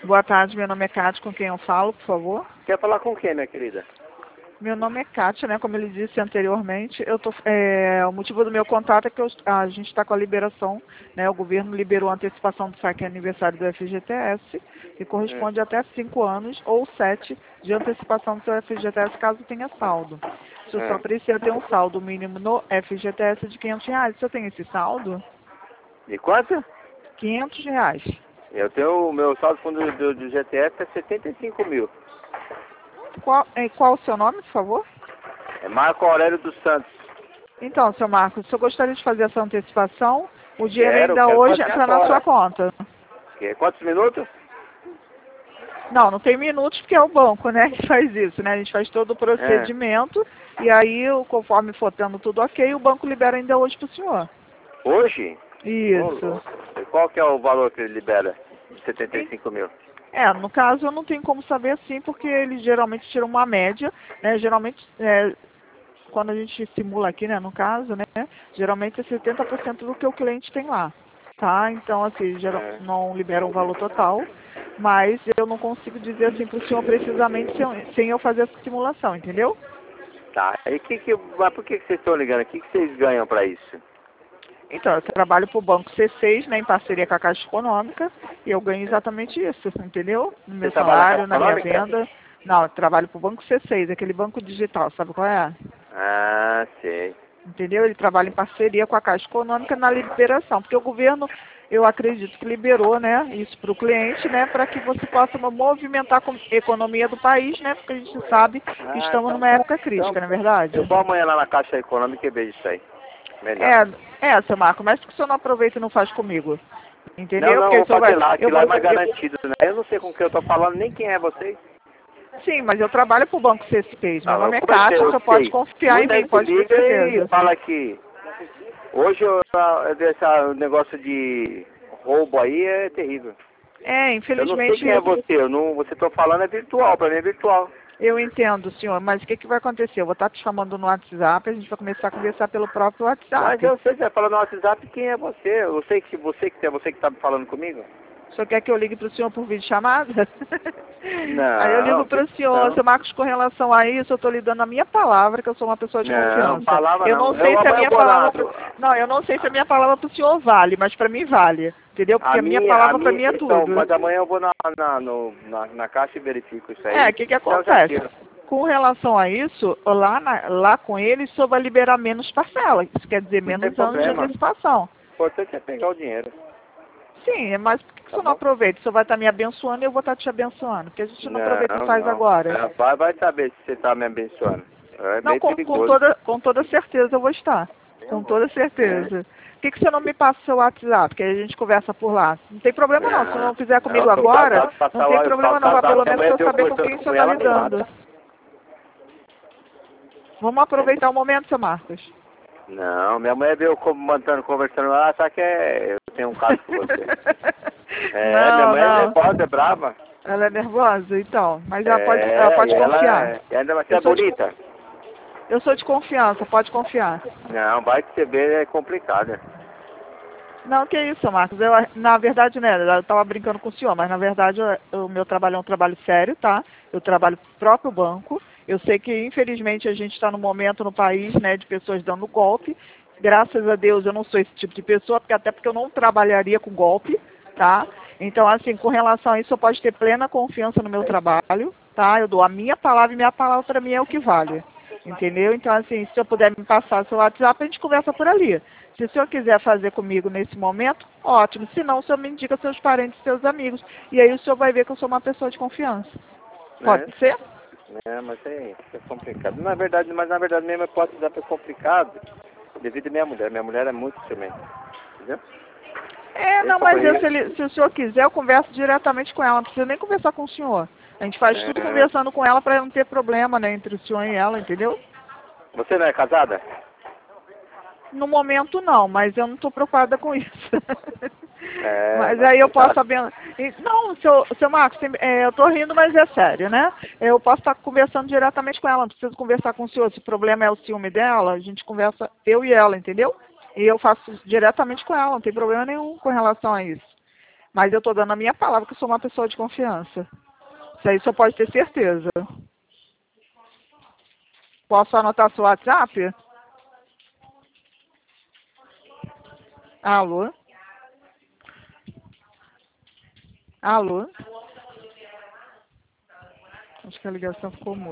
Boa tarde, meu nome é Cátia, com quem eu falo, por favor? Quer falar com quem, minha querida? Meu nome é Cátia, né? Como ele disse anteriormente, o motivo do meu contato é que a gente está com a liberação, né? O governo liberou a antecipação do saque aniversário do FGTS, que corresponde a até 5 anos ou 7 de antecipação do seu FGTS, caso tenha saldo. O senhor só precisa ter um saldo mínimo no FGTS de R$ 500. O senhor tem esse saldo? De quanto? R$ 500. Eu tenho o meu saldo fundo do GTS é 75 mil. Qual o seu nome, por favor? É Marco Aurélio dos Santos. Então, seu Marcos, o senhor gostaria de fazer essa antecipação? O dinheiro ainda Quero hoje fazer entra na agora. sua conta. Quantos minutos? Não tem minutos porque é o banco, né, que faz isso, né? A gente faz todo o procedimento e aí, conforme for tendo tudo ok, o banco libera ainda hoje para o senhor. Hoje? Isso. E qual que é o valor que ele libera? 75 mil. No caso eu não tenho como saber assim, porque eles geralmente tiram uma média, né? Geralmente, quando a gente simula aqui, né, no caso, né, geralmente é 70% do que o cliente tem lá, tá? Então, assim, não libera um valor total, mas eu não consigo dizer assim para o senhor precisamente sem eu fazer essa simulação, entendeu? Tá. E mas por que vocês estão ligando? O que vocês ganham para isso? Então, eu trabalho para o Banco C6, né, em parceria com a Caixa Econômica, e eu ganho exatamente isso, entendeu? No meu salário, na minha venda. Não, eu trabalho para o Banco C6, aquele banco digital, sabe qual é? Ah, sei. Entendeu? Ele trabalha em parceria com a Caixa Econômica na liberação, porque o governo, eu acredito que liberou, né, isso para o cliente, né, para que você possa movimentar a economia do país, né, porque a gente sabe que estamos numa época crítica, não é verdade? Eu vou amanhã lá na Caixa Econômica e vejo isso aí. Melhor. Seu Marco, mas por que o senhor não aproveita e não faz comigo? Entendeu? Não, Porque vou fazer lá, que eu lá é vou, mais garantido, né? Eu não sei com quem eu tô falando, nem quem é vocês. Sim, mas eu trabalho para o Banco C6. Meu nome é Eu Cátia, você pode confiar em muita mim, gente pode ter liga certeza. e fala que hoje o negócio de roubo aí é terrível. Eu não sei Infelizmente, quem é você, você tá falando é virtual, pra mim é virtual. eu entendo, senhor, mas o que vai acontecer? Eu vou estar te chamando no WhatsApp, a gente vai começar a conversar pelo próprio WhatsApp. Mas eu sei que você vai falar no WhatsApp quem é você. Eu sei que você tá falando comigo. O senhor quer que eu ligue para o senhor por videochamada? Não. Aí eu ligo para o senhor, seu Marcos, com relação a isso, eu estou lhe dando a minha palavra, que eu sou uma pessoa de confiança. Eu não sei se a minha palavra... Não, eu não sei se a minha palavra para o senhor vale, mas para mim vale. Entendeu? Porque a minha palavra para mim é tudo. Então, mas amanhã eu vou na caixa e verifico isso aí. O que acontece? Com relação a isso, lá com eles, o senhor vai liberar menos parcela. Isso quer dizer menos anos de antecipação. O importante é pegar o dinheiro. Sim, mas por que o senhor não aproveita? O senhor vai estar me abençoando e eu vou estar te abençoando. Porque a gente não aproveita e faz agora. Vai saber se você está me abençoando. Não, com toda certeza eu vou estar. Com toda certeza. Por que o senhor não me passa o seu WhatsApp? Que aí a gente conversa por lá. Não tem problema não. Se não fizer comigo agora, não tem problema não. Mas pelo menos eu saber com quem o senhor está lidando. Vamos aproveitar o momento, seu Marcos. Não, minha mãe veio conversando lá, só que eu tenho um caso com você. Minha mãe é nervosa, é brava. Ela é nervosa? Então, mas ela pode confiar. Ainda vai ser bonita. Eu sou de confiança, pode confiar. Não, vai receber é complicado. Não, que isso, Marcos. Na verdade, né, eu estava brincando com o senhor, mas na verdade o meu trabalho é um trabalho sério, tá? Eu trabalho pro próprio banco. Eu sei que, infelizmente, a gente está num momento no país, né, de pessoas dando golpe. Graças a Deus eu não sou esse tipo de pessoa, até porque eu não trabalharia com golpe, tá? Então, assim, com relação a isso, eu posso ter plena confiança no meu trabalho, tá? Eu dou a minha palavra e minha palavra para mim é o que vale, entendeu? Então, assim, se eu puder me passar seu WhatsApp, a gente conversa por ali. Se o senhor quiser fazer comigo nesse momento, ótimo. Se não, o senhor me indica seus parentes, seus amigos. E aí o senhor vai ver que eu sou uma pessoa de confiança. Pode ser? Mas é complicado. Na verdade mesmo, o WhatsApp é complicado devido à minha mulher. Minha mulher é muito ciumenta, entendeu? Não, mas se o senhor quiser, eu converso diretamente com ela. Não precisa nem conversar com o senhor. A gente faz tudo conversando com ela para não ter problema, né, entre o senhor e ela, entendeu? Você não é casada? No momento não, mas eu não estou preocupada com isso. Mas aí eu posso Não, seu Marcos, eu estou rindo, mas é sério, né? Eu posso estar conversando diretamente com ela, não preciso conversar com o senhor. Se o problema é o ciúme dela, a gente conversa eu e ela, entendeu? E eu faço diretamente com ela, não tem problema nenhum com relação a isso. Mas eu tô dando a minha palavra que eu sou uma pessoa de confiança. Isso aí só pode ter certeza. Posso anotar seu WhatsApp? Alô? Alô? Acho que a ligação ficou muda.